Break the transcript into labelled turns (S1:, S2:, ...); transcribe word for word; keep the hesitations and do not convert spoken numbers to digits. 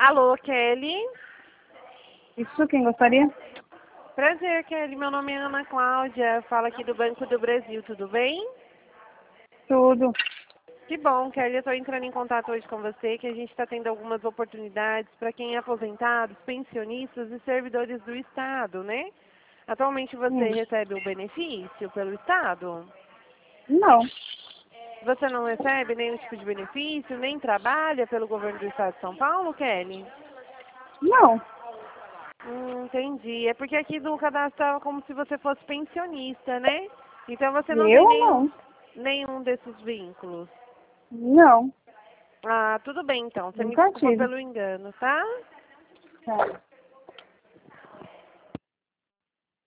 S1: Alô, Kelly?
S2: Isso, quem gostaria?
S1: Prazer, Kelly. Meu nome é Ana Cláudia. Fala aqui do Banco do Brasil, tudo bem?
S2: Tudo.
S1: Que bom, Kelly. Eu estou entrando em contato hoje com você, que a gente está tendo algumas oportunidades para quem é aposentados, pensionistas e servidores do Estado, né? Atualmente você
S2: Hum.
S1: recebe o benefício pelo Estado?
S2: Não.
S1: Você não recebe nenhum tipo de benefício, nem trabalha pelo governo do Estado de São Paulo, Kelly?
S2: Não.
S1: Hum, entendi. É porque aqui no cadastro estava como se você fosse pensionista, né? Então você não tem
S2: Eu
S1: nenhum,
S2: não.
S1: nenhum desses vínculos.
S2: Não.
S1: Ah, tudo bem então. Você me
S2: Nunca
S1: desculpa
S2: tive.
S1: pelo engano, tá?
S2: Tá.